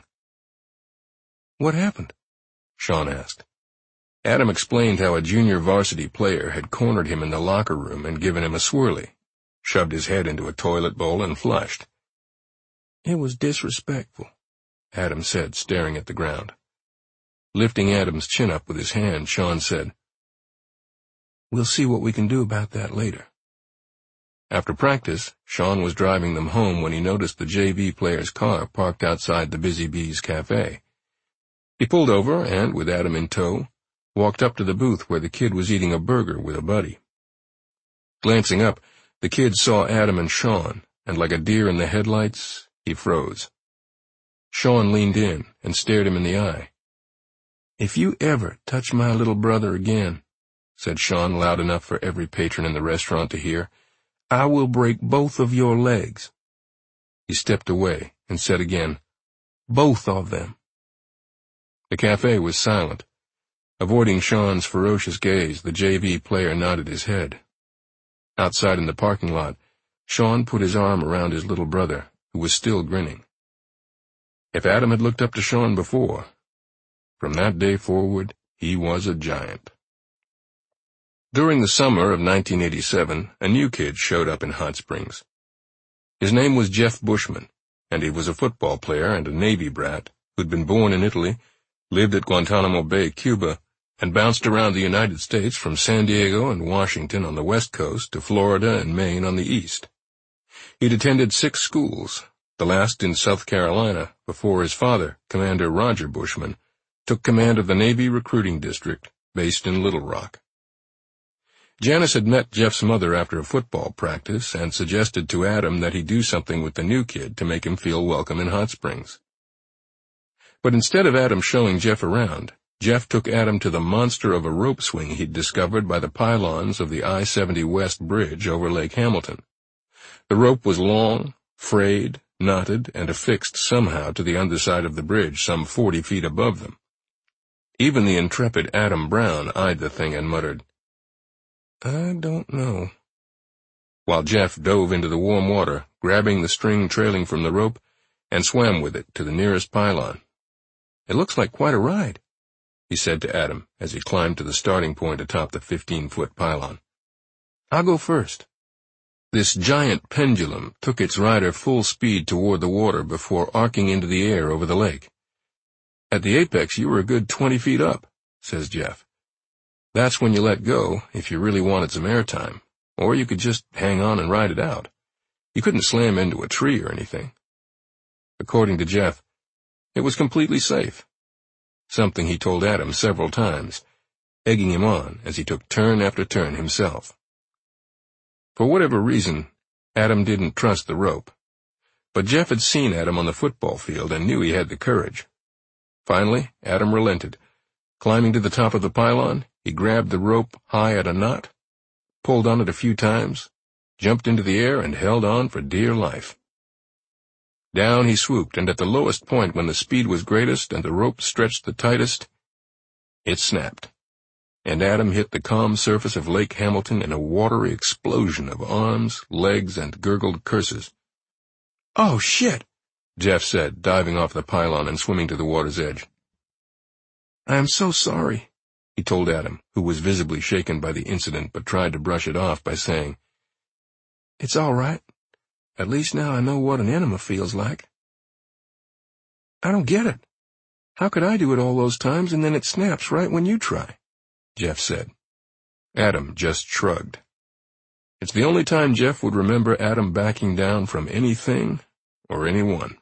"What happened?" Sean asked. Adam explained how a junior varsity player had cornered him in the locker room and given him a swirly, shoved his head into a toilet bowl and flushed. "It was disrespectful," Adam said, staring at the ground. Lifting Adam's chin up with his hand, Sean said, "We'll see what we can do about that later." After practice, Sean was driving them home when he noticed the J V player's car parked outside the Busy Bees Cafe. He pulled over and, with Adam in tow, walked up to the booth where the kid was eating a burger with a buddy. Glancing up, the kid saw Adam and Sean, and like a deer in the headlights, he froze. Sean leaned in and stared him in the eye. "If you ever touch my little brother again," said Sean loud enough for every patron in the restaurant to hear, "I will break both of your legs." He stepped away and said again, "Both of them." The cafe was silent. Avoiding Sean's ferocious gaze, the J V player nodded his head. Outside in the parking lot, Sean put his arm around his little brother, who was still grinning. If Adam had looked up to Sean before, from that day forward, he was a giant. During the summer of nineteen eighty-seven, a new kid showed up in Hot Springs. His name was Jeff Bushman, and he was a football player and a Navy brat who'd been born in Italy, lived at Guantanamo Bay, Cuba, and bounced around the United States from San Diego and Washington on the West Coast to Florida and Maine on the East. He'd attended six schools, the last in South Carolina, before his father, Commander Roger Bushman, took command of the Navy recruiting district based in Little Rock. Janice had met Jeff's mother after a football practice and suggested to Adam that he do something with the new kid to make him feel welcome in Hot Springs. But instead of Adam showing Jeff around, Jeff took Adam to the monster of a rope swing he'd discovered by the pylons of the I seventy West Bridge over Lake Hamilton. The rope was long, frayed, knotted, and affixed somehow to the underside of the bridge some forty feet above them. Even the intrepid Adam Brown eyed the thing and muttered, "I don't know," while Jeff dove into the warm water, grabbing the string trailing from the rope, and swam with it to the nearest pylon. "It looks like quite a ride," he said to Adam as he climbed to the starting point atop the fifteen-foot pylon. "I'll go first." This giant pendulum took its rider full speed toward the water before arcing into the air over the lake. "At the apex, you were a good twenty feet up," says Jeff. "That's when you let go, if you really wanted some airtime, or you could just hang on and ride it out. You couldn't slam into a tree or anything." According to Jeff, it was completely safe, something he told Adam several times, egging him on as he took turn after turn himself. For whatever reason, Adam didn't trust the rope, but Jeff had seen Adam on the football field and knew he had the courage. Finally, Adam relented. Climbing to the top of the pylon, he grabbed the rope high at a knot, pulled on it a few times, jumped into the air, and held on for dear life. Down he swooped, and at the lowest point when the speed was greatest and the rope stretched the tightest, it snapped, and Adam hit the calm surface of Lake Hamilton in a watery explosion of arms, legs, and gurgled curses. "Oh, shit," Jeff said, diving off the pylon and swimming to the water's edge. "I am so sorry," he told Adam, who was visibly shaken by the incident but tried to brush it off by saying, "It's all right. At least now I know what an enema feels like." "I don't get it. How could I do it all those times and then it snaps right when you try?" Jeff said. Adam just shrugged. It's the only time Jeff would remember Adam backing down from anything or anyone.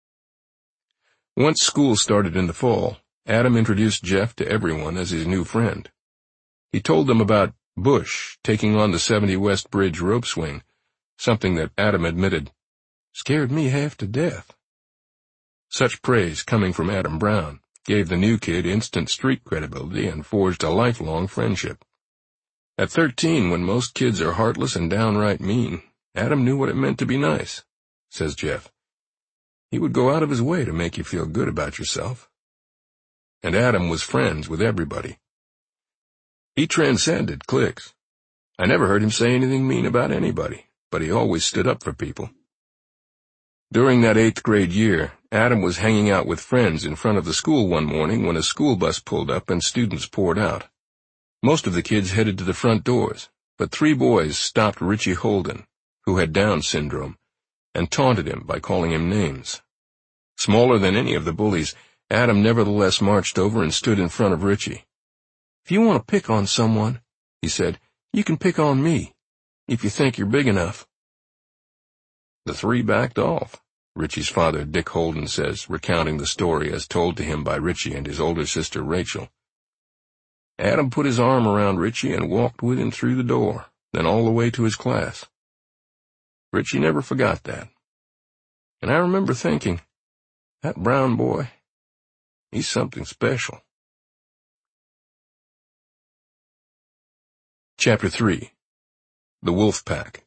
Once school started in the fall, Adam introduced Jeff to everyone as his new friend. He told them about Bush taking on the seventy West Bridge rope swing, something that Adam admitted scared me half to death. Such praise coming from Adam Brown gave the new kid instant street credibility and forged a lifelong friendship. At thirteen, when most kids are heartless and downright mean, Adam knew what it meant to be nice, says Jeff. He would go out of his way to make you feel good about yourself. And Adam was friends with everybody. He transcended cliques. I never heard him say anything mean about anybody, but he always stood up for people. During that eighth grade year, Adam was hanging out with friends in front of the school one morning when a school bus pulled up and students poured out. Most of the kids headed to the front doors, but three boys stopped Richie Holden, who had Down syndrome, and taunted him by calling him names. Smaller than any of the bullies, Adam nevertheless marched over and stood in front of Richie. "If you want to pick on someone," he said, "you can pick on me, if you think you're big enough." The three backed off, Richie's father Dick Holden says, recounting the story as told to him by Richie and his older sister Rachel. Adam put his arm around Richie and walked with him through the door, then all the way to his class. Richie never forgot that. And I remember thinking, that Brown boy, he's something special. Chapter three. The Wolf Pack.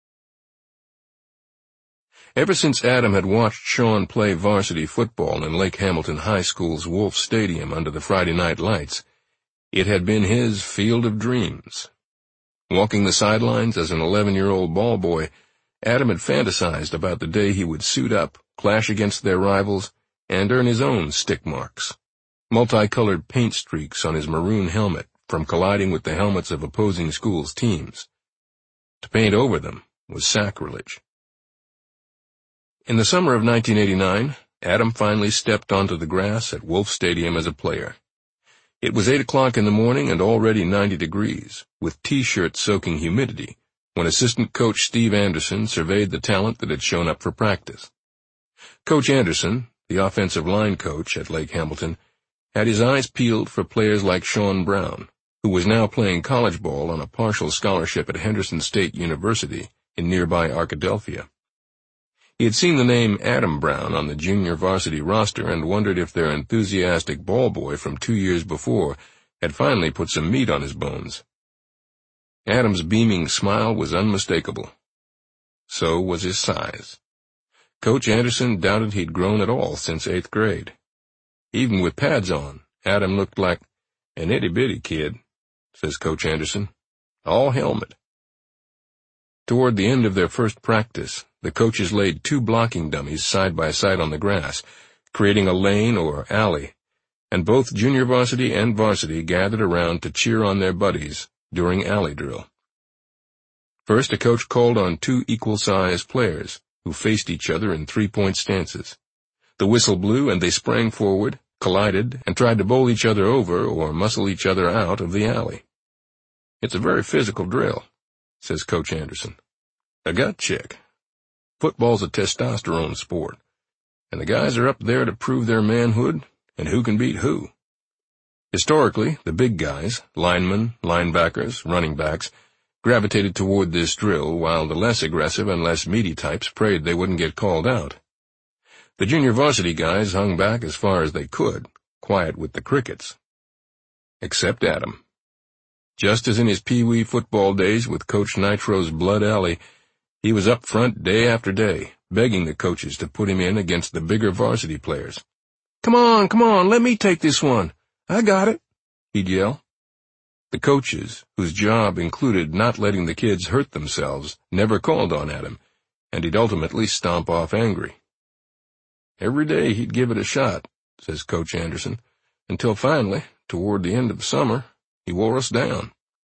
Ever since Adam had watched Sean play varsity football in Lake Hamilton High School's Wolf Stadium under the Friday night lights, it had been his field of dreams. Walking the sidelines as an eleven-year-old ball boy, Adam had fantasized about the day he would suit up, clash against their rivals, and earn his own stick marks, multicolored paint streaks on his maroon helmet from colliding with the helmets of opposing schools' teams. To paint over them was sacrilege. In the summer of nineteen eighty-nine, Adam finally stepped onto the grass at Wolf Stadium as a player. It was eight o'clock in the morning and already ninety degrees, with T-shirt soaking humidity, when assistant coach Steve Anderson surveyed the talent that had shown up for practice. Coach Anderson, the offensive line coach at Lake Hamilton, had his eyes peeled for players like Sean Brown, who was now playing college ball on a partial scholarship at Henderson State University in nearby Arkadelphia. He had seen the name Adam Brown on the junior varsity roster and wondered if their enthusiastic ball boy from two years before had finally put some meat on his bones. Adam's beaming smile was unmistakable. So was his size. Coach Anderson doubted he'd grown at all since eighth grade. Even with pads on, Adam looked like an itty-bitty kid, says Coach Anderson. All helmet. Toward the end of their first practice, the coaches laid two blocking dummies side by side on the grass, creating a lane or alley, and both junior varsity and varsity gathered around to cheer on their buddies during alley drill. First, a coach called on two equal-sized players, who faced each other in three-point stances. The whistle blew and they sprang forward, collided, and tried to bowl each other over or muscle each other out of the alley. "It's a very physical drill," says Coach Anderson. "A gut check. Football's a testosterone sport, and the guys are up there to prove their manhood and who can beat who. Historically, the big guys, linemen, linebackers, running backs, gravitated toward this drill, while the less aggressive and less meaty types prayed they wouldn't get called out. The junior varsity guys hung back as far as they could, quiet with the crickets. Except Adam. Just as in his pee-wee football days with Coach Nitro's Blood Alley, he was up front day after day, begging the coaches to put him in against the bigger varsity players. "Come on, come on, let me take this one. I got it," he'd yell. The coaches, whose job included not letting the kids hurt themselves, never called on Adam, and he'd ultimately stomp off angry. "Every day he'd give it a shot," says Coach Anderson, "until finally, toward the end of summer, he wore us down."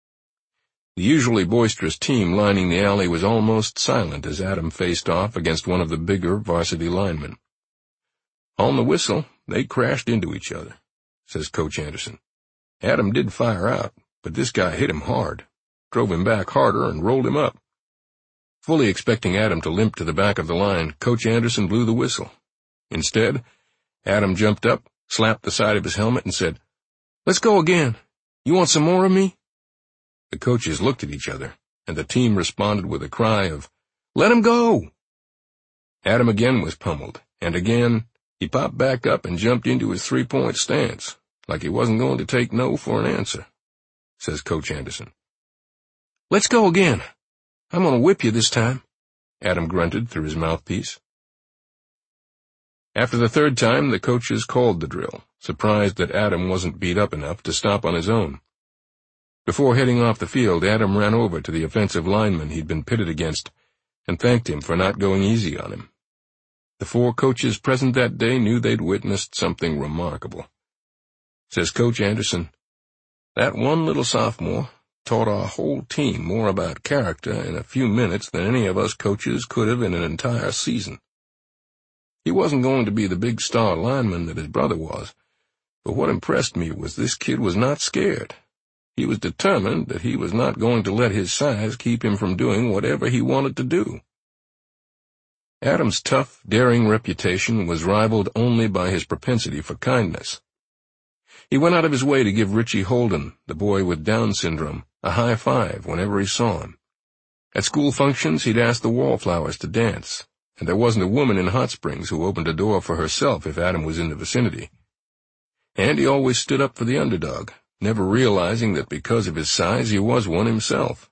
The usually boisterous team lining the alley was almost silent as Adam faced off against one of the bigger varsity linemen. "On the whistle, they crashed into each other," says Coach Anderson. "Adam did fire out, but this guy hit him hard, drove him back harder, and rolled him up." Fully expecting Adam to limp to the back of the line, Coach Anderson blew the whistle. Instead, Adam jumped up, slapped the side of his helmet, and said, "Let's go again. You want some more of me?" The coaches looked at each other, and the team responded with a cry of, "Let him go!" Adam again was pummeled, and again he popped back up and jumped into his three-point stance, like he wasn't going to take no for an answer, says Coach Anderson. "Let's go again. I'm going to whip you this time," Adam grunted through his mouthpiece. After the third time, the coaches called the drill, surprised that Adam wasn't beat up enough to stop on his own. Before heading off the field, Adam ran over to the offensive lineman he'd been pitted against and thanked him for not going easy on him. The four coaches present that day knew they'd witnessed something remarkable. Says Coach Anderson, "That one little sophomore taught our whole team more about character in a few minutes than any of us coaches could have in an entire season. He wasn't going to be the big star lineman that his brother was, but what impressed me was this kid was not scared. He was determined that he was not going to let his size keep him from doing whatever he wanted to do." Adam's tough, daring reputation was rivaled only by his propensity for kindness. He went out of his way to give Richie Holden, the boy with Down syndrome, a high five whenever he saw him. At school functions, he'd ask the Wallflowers to dance, and there wasn't a woman in Hot Springs who opened a door for herself if Adam was in the vicinity. And he always stood up for the underdog, never realizing that because of his size he was one himself.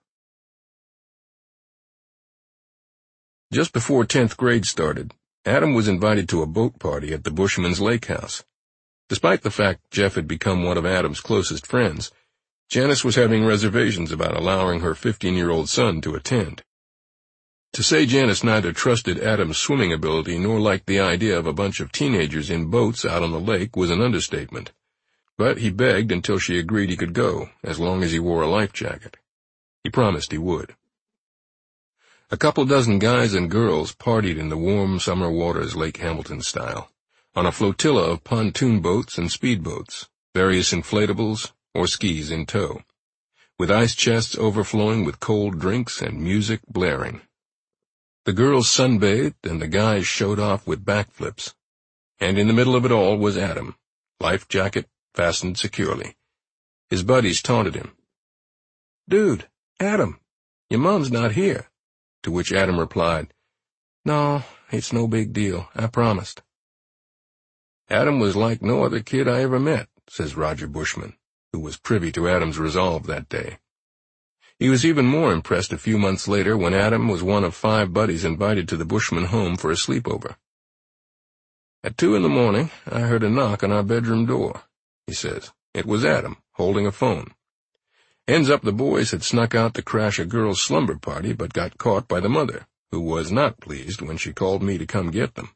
Just before tenth grade started, Adam was invited to a boat party at the Bushman's Lake House. Despite the fact Jeff had become one of Adam's closest friends, Janice was having reservations about allowing her fifteen-year-old son to attend. To say Janice neither trusted Adam's swimming ability nor liked the idea of a bunch of teenagers in boats out on the lake was an understatement. But he begged until she agreed he could go, as long as he wore a life jacket. He promised he would. A couple dozen guys and girls partied in the warm summer waters Lake Hamilton style, on a flotilla of pontoon boats and speedboats, various inflatables, or skis in tow, with ice chests overflowing with cold drinks and music blaring. The girls sunbathed and the guys showed off with backflips. And in the middle of it all was Adam, life jacket fastened securely. His buddies taunted him. "Dude, Adam, your mom's not here," to which Adam replied, "No, it's no big deal, I promised." Adam was like no other kid I ever met, says Roger Bushman, who was privy to Adam's resolve that day. He was even more impressed a few months later when Adam was one of five buddies invited to the Bushman home for a sleepover. "At two in the morning, I heard a knock on our bedroom door," he says. "It was Adam, holding a phone. Ends up the boys had snuck out to crash a girl's slumber party but got caught by the mother, who was not pleased when she called me to come get them."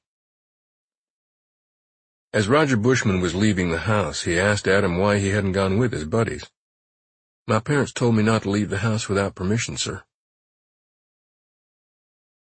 As Roger Bushman was leaving the house, he asked Adam why he hadn't gone with his buddies. "My parents told me not to leave the house without permission, sir."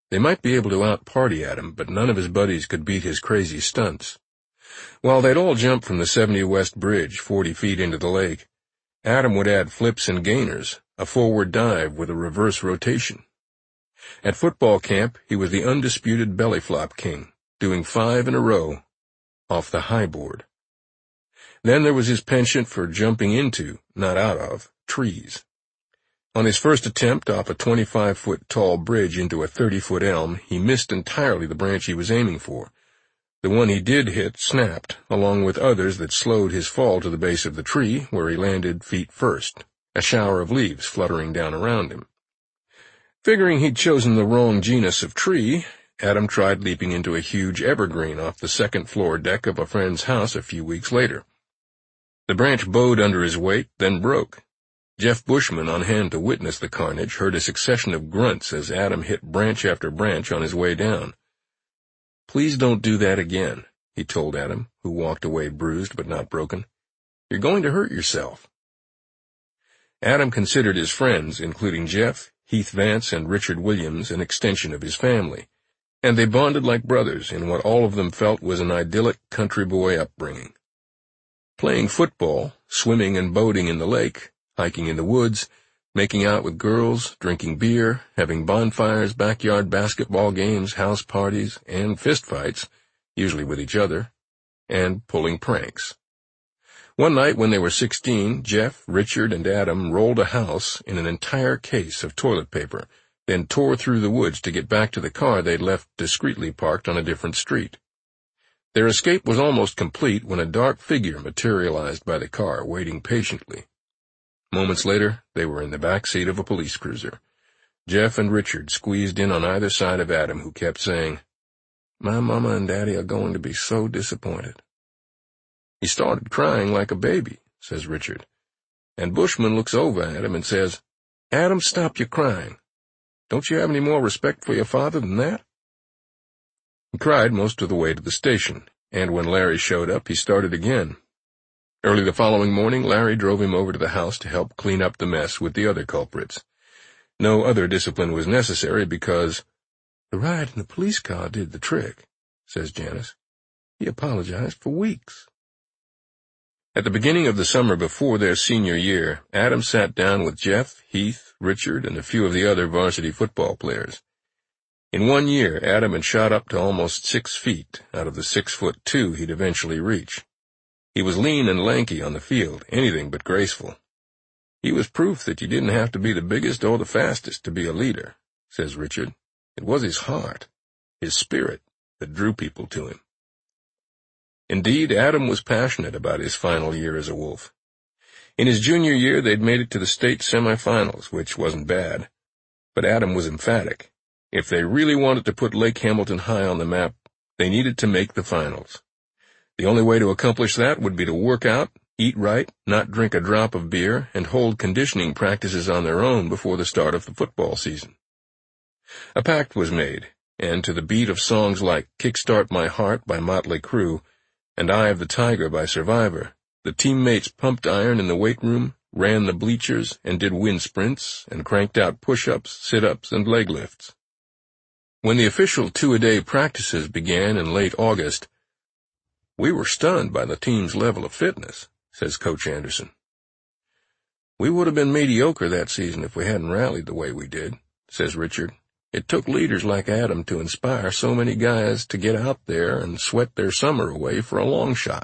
They might be able to out-party Adam, but none of his buddies could beat his crazy stunts. While they'd all jump from the seventy West Bridge forty feet into the lake, Adam would add flips and gainers, a forward dive with a reverse rotation. At football camp, he was the undisputed belly flop king, doing five in a row off the high board. Then there was his penchant for jumping into, not out of, trees. On his first attempt off a twenty-five foot tall bridge into a thirty foot elm, he missed entirely the branch he was aiming for. The one he did hit snapped, along with others that slowed his fall to the base of the tree, where he landed feet first, a shower of leaves fluttering down around him. Figuring he'd chosen the wrong genus of tree, Adam tried leaping into a huge evergreen off the second-floor deck of a friend's house a few weeks later. The branch bowed under his weight, then broke. Jeff Bushman, on hand to witness the carnage, heard a succession of grunts as Adam hit branch after branch on his way down. "Please don't do that again," he told Adam, who walked away bruised but not broken. "You're going to hurt yourself." Adam considered his friends, including Jeff, Heath Vance, and Richard Williams, an extension of his family, and they bonded like brothers in what all of them felt was an idyllic country boy upbringing. Playing football, swimming and boating in the lake, hiking in the woods, making out with girls, drinking beer, having bonfires, backyard basketball games, house parties, and fistfights, usually with each other, and pulling pranks. One night when they were sixteen, Jeff, Richard, and Adam rolled a house in an entire case of toilet paper, then tore through the woods to get back to the car they'd left discreetly parked on a different street. Their escape was almost complete when a dark figure materialized by the car, waiting patiently. Moments later, they were in the back seat of a police cruiser. Jeff and Richard squeezed in on either side of Adam, who kept saying, "My mama and daddy are going to be so disappointed." "He started crying like a baby," says Richard, and Bushman looks over at him and says, "Adam, stop your crying. Don't you have any more respect for your father than that?" He cried most of the way to the station, and when Larry showed up, he started again. Early the following morning, Larry drove him over to the house to help clean up the mess with the other culprits. No other discipline was necessary because, "The ride in the police car did the trick," says Janice. "He apologized for weeks." At the beginning of the summer before their senior year, Adam sat down with Jeff, Heath, Richard, and a few of the other varsity football players. In one year, Adam had shot up to almost six feet out of the six foot two he'd eventually reach. He was lean and lanky on the field, anything but graceful. "He was proof that you didn't have to be the biggest or the fastest to be a leader," says Richard. "It was his heart, his spirit, that drew people to him." Indeed, Adam was passionate about his final year as a Wolf. In his junior year, they'd made it to the state semifinals, which wasn't bad. But Adam was emphatic. If they really wanted to put Lake Hamilton high on the map, they needed to make the finals. The only way to accomplish that would be to work out, eat right, not drink a drop of beer, and hold conditioning practices on their own before the start of the football season. A pact was made, and to the beat of songs like "Kickstart My Heart" by Motley Crue and "Eye of the Tiger" by Survivor, the teammates pumped iron in the weight room, ran the bleachers, and did wind sprints, and cranked out push-ups, sit-ups, and leg lifts. When the official two-a-day practices began in late August, "We were stunned by the team's level of fitness," says Coach Anderson. "We would have been mediocre that season if we hadn't rallied the way we did," says Richard. "It took leaders like Adam to inspire so many guys to get out there and sweat their summer away for a long shot."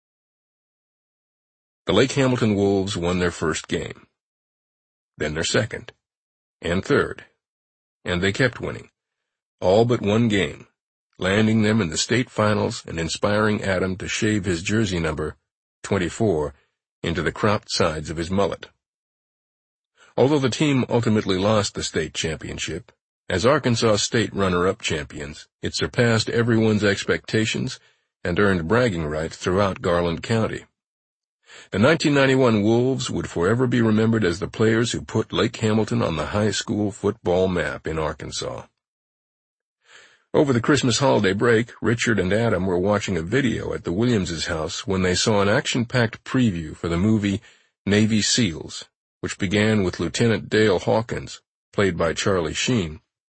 The Lake Hamilton Wolves won their first game, then their second, and third, and they kept winning, all but one game, landing them in the state finals and inspiring Adam to shave his jersey number, twenty-four, into the cropped sides of his mullet. Although the team ultimately lost the state championship, as Arkansas State runner-up champions, it surpassed everyone's expectations and earned bragging rights throughout Garland County. The nineteen ninety-one Wolves would forever be remembered as the players who put Lake Hamilton on the high school football map in Arkansas. Over the Christmas holiday break, Richard and Adam were watching a video at the Williamses' house when they saw an action-packed preview for the movie Navy SEALs, which began with Lieutenant Dale Hawkins, played by Charlie Sheen,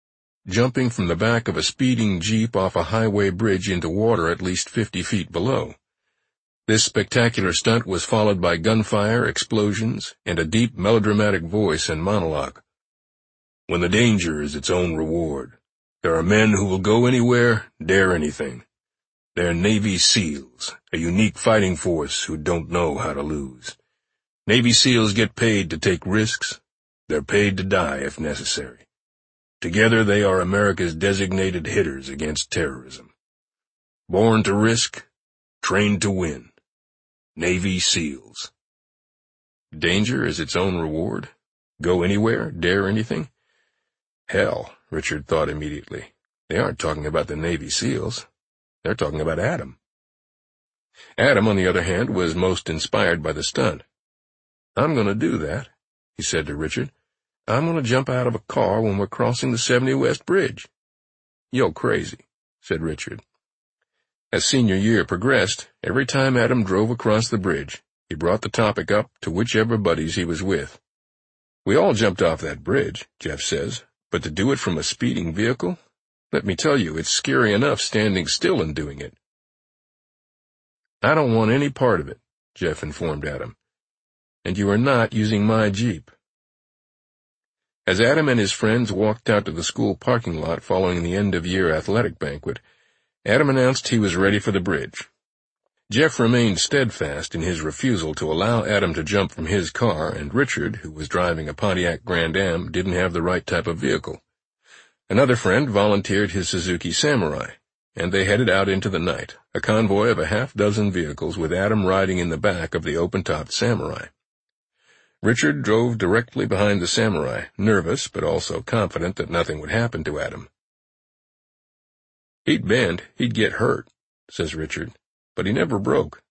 jumping from the back of a speeding jeep off a highway bridge into water at least fifty feet below. This spectacular stunt was followed by gunfire, explosions, and a deep melodramatic voice and monologue. When the danger is its own reward, there are men who will go anywhere, dare anything. They're Navy SEALs, a unique fighting force who don't know how to lose. Navy SEALs get paid to take risks. They're paid to die if necessary. Together they are America's designated hitters against terrorism. Born to risk, trained to win. Navy SEALs. Danger is its own reward? Go anywhere, dare anything? Hell, Richard thought immediately. They aren't talking about the Navy SEALs. They're talking about Adam. Adam, on the other hand, was most inspired by the stunt. I'm going to do that, he said to Richard. I'm going to jump out of a car when we're crossing the seventy West Bridge. You're crazy, said Richard. As senior year progressed, every time Adam drove across the bridge, he brought the topic up to whichever buddies he was with. We all jumped off that bridge, Jeff says, but to do it from a speeding vehicle? Let me tell you, it's scary enough standing still and doing it. I don't want any part of it, Jeff informed Adam. And you are not using my Jeep. As Adam and his friends walked out to the school parking lot following the end-of-year athletic banquet, Adam announced he was ready for the bridge. Jeff remained steadfast in his refusal to allow Adam to jump from his car, and Richard, who was driving a Pontiac Grand Am, didn't have the right type of vehicle. Another friend volunteered his Suzuki Samurai, and they headed out into the night, a convoy of a half dozen vehicles with Adam riding in the back of the open-topped Samurai. Richard drove directly behind the Samurai, nervous but also confident that nothing would happen to Adam. He'd bend, he'd get hurt, says Richard, but he never broke.